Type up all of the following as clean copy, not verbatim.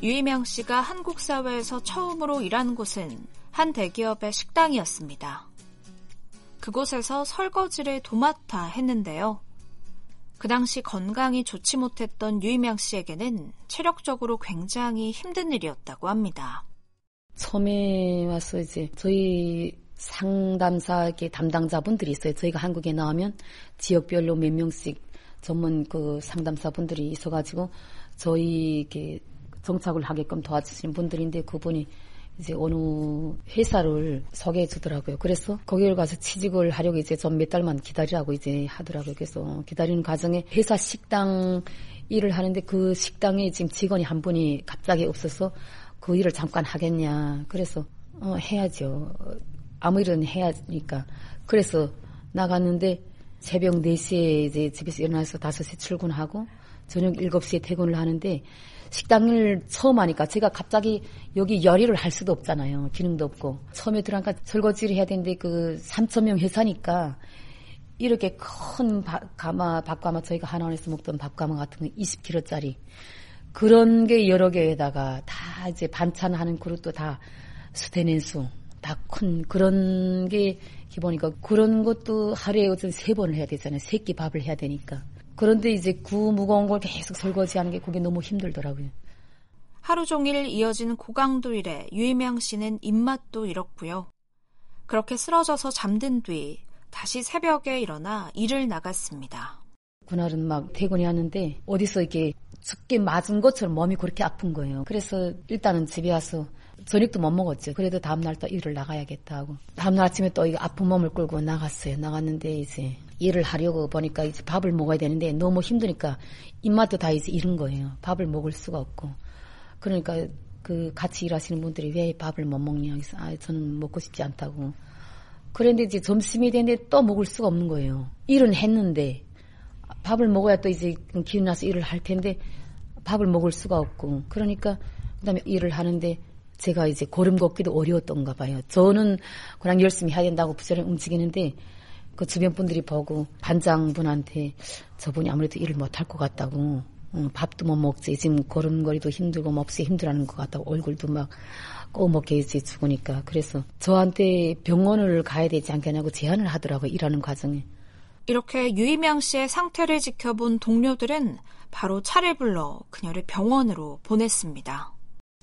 유이명 씨가 한국 사회에서 처음으로 일한 곳은 한 대기업의 식당이었습니다. 그곳에서 설거지를 도맡아 했는데요. 그 당시 건강이 좋지 못했던 유이명 씨에게는 체력적으로 굉장히 힘든 일이었다고 합니다. 처음에 와서 이제 저희 상담사 담당자분들이 있어요. 저희가 한국에 나오면 지역별로 몇 명씩 전문 그 상담사분들이 있어가지고 저희 이렇게 정착을 하게끔 도와주시는 분들인데 그분이 이제 어느 회사를 소개해 주더라고요. 그래서 거기를 가서 취직을 하려고 이제 좀 몇 달만 기다리라고 이제 하더라고요. 그래서 기다리는 과정에 회사 식당 일을 하는데 그 식당에 지금 직원이 한 분이 갑자기 없어서 그 일을 잠깐 하겠냐. 그래서 해야죠. 아무 일은 해야 하니까. 그래서 나갔는데 새벽 4시에 이제 집에서 일어나서 5시에 출근하고 저녁 7시에 퇴근을 하는데 식당을 처음 하니까 제가 갑자기 여기 요리를 할 수도 없잖아요. 기능도 없고. 처음에 들어가니까 설거지를 해야 되는데 그 3,000명 회사니까 이렇게 큰 밥가마 저희가 한원에서 먹던 밥가마 같은 거 20kg짜리 그런 게 여러 개에다가 다 이제 반찬하는 그릇도 다 수태낸수 다 큰 그런 게 기본이니까 그런 것도 하루에 어떤 3번을 해야 되잖아요. 3끼 밥을 해야 되니까. 그런데 이제 그 무거운 걸 계속 설거지하는 게 그게 너무 힘들더라고요. 하루 종일 이어진 고강도 일에 유이명 씨는 입맛도 잃었고요. 그렇게 쓰러져서 잠든 뒤 다시 새벽에 일어나 일을 나갔습니다. 그날은 막 퇴근이 하는데 어디서 이렇게 죽게 맞은 것처럼 몸이 그렇게 아픈 거예요. 그래서 일단은 집에 와서 저녁도 못 먹었죠. 그래도 다음날 또 일을 나가야겠다 하고 다음날 아침에 또 이 아픈 몸을 끌고 나갔어요. 나갔는데 이제 일을 하려고 보니까 이제 밥을 먹어야 되는데 너무 힘드니까 입맛도 다 이제 잃은 거예요. 밥을 먹을 수가 없고. 그러니까 그 같이 일하시는 분들이 왜 밥을 못 먹냐. 그래서 저는 먹고 싶지 않다고. 그런데 이제 점심이 됐는데 또 먹을 수가 없는 거예요. 일은 했는데 밥을 먹어야 또 이제 기운 나서 일을 할 텐데 밥을 먹을 수가 없고. 그러니까 그다음에 일을 하는데 제가 이제 걸음 걷기도 어려웠던가 봐요. 저는 그냥 열심히 해야 된다고 부지런히 움직이는데 그 주변 분들이 보고 반장분한테 저분이 아무래도 일을 못할 것 같다고 밥도 못 먹지 지금 걸음걸이도 힘들고 몹시 힘들어하는 것 같다고 얼굴도 막 꼬먹게 이제 죽으니까 그래서 저한테 병원을 가야 되지 않겠냐고 제안을 하더라고요. 일하는 과정에. 이렇게 유이명 씨의 상태를 지켜본 동료들은 바로 차를 불러 그녀를 병원으로 보냈습니다.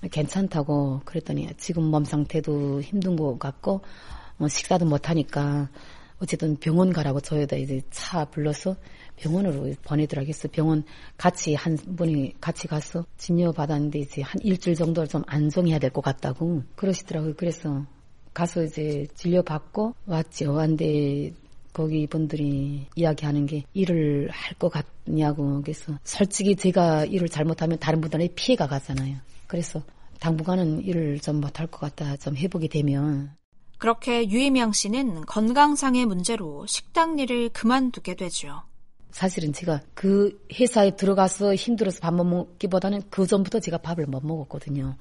괜찮다고 그랬더니 지금 몸 상태도 힘든 것 같고 식사도 못하니까 어쨌든 병원 가라고 저희다 이제 차 불러서 병원으로 보내더라고요. 그래서 병원 같이 한 분이 같이 가서 진료 받았는데 이제 한 일주일 정도 좀 안정해야 될 것 같다고 그러시더라고요. 그래서 가서 이제 진료 받고 왔죠. 근데 거기 분들이 이야기하는 게 일을 할 것 같냐고 그래서 솔직히 제가 일을 잘못하면 다른 분들한테 피해가 가잖아요. 그래서 당분간은 일을 좀 못할 것 같다. 좀 회복이 되면. 그렇게 유이명 씨는 건강상의 문제로 식당 일을 그만두게 되죠. 사실은 제가 그 회사에 들어가서 힘들어서 밥 못 먹기보다는 그 전부터 제가 밥을 못 먹었거든요.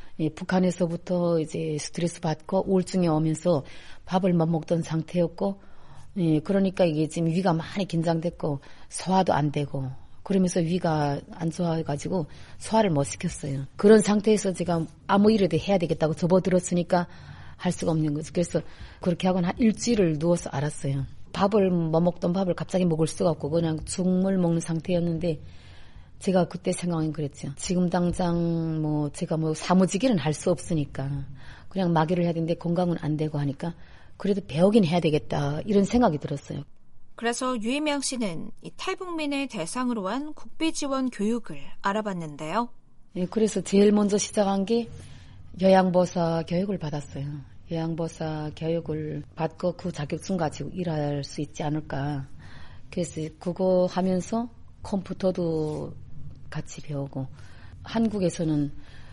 북한에서부터 이제 스트레스 받고 우울증이 오면서 밥을 못 먹던 상태였고, 그러니까 이게 지금 위가 많이 긴장됐고 소화도 안 되고 그러면서 위가 안 좋아가지고 소화를 못 시켰어요. 그런 상태에서 제가 아무 일이라도 해야 되겠다고 접어들었으니까 할 수가 없는 거죠. 그래서 그렇게 하고 한 일주일을 누워서 알았어요. 밥을 못 먹던 밥을 갑자기 먹을 수가 없고 그냥 죽물 먹는 상태였는데 제가 그때 생각은 그랬죠. 지금 당장 제가 사무직일은 할 수 없으니까 그냥 마개를 해야 되는데 건강은 안 되고 하니까 그래도 배우긴 해야 되겠다 이런 생각이 들었어요. 그래서 유이명 씨는 이 탈북민을 대상으로 한 국비지원 교육을 알아봤는데요. 그래서 제일 먼저 시작한 게 요양보호사 교육을 받았어요. 요양보호사 교육을 받고 그 자격증 가지고 일할 수 있지 않을까. 그래서 그거 하면서 컴퓨터도 같이 배우고 한국에서는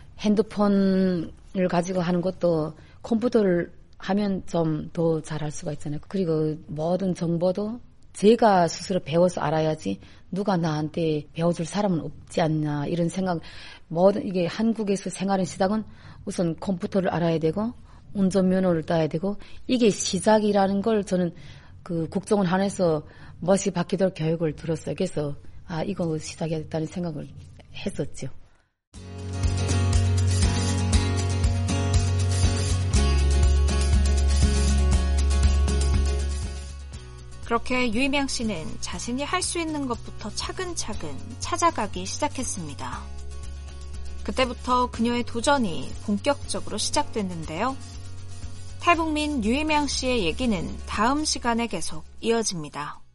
핸드폰을 가지고 하는 것도 컴퓨터를 하면 좀 더 잘할 수가 있잖아요. 그리고 모든 정보도 제가 스스로 배워서 알아야지 누가 나한테 배워줄 사람은 없지 않나 이런 생각. 모든 이게 한국에서 생활의 시작은 우선 컴퓨터를 알아야 되고 운전면허를 따야 되고 이게 시작이라는 걸 저는 그 국정원 안에서 멋이 바뀌도록 교육을 들었어요. 그래서 이거 시작이었다는 생각을 했었죠. 그렇게 유이명 씨는 자신이 할 수 있는 것부터 차근차근 찾아가기 시작했습니다. 그때부터 그녀의 도전이 본격적으로 시작됐는데요. 탈북민 유이명 씨의 얘기는 다음 시간에 계속 이어집니다.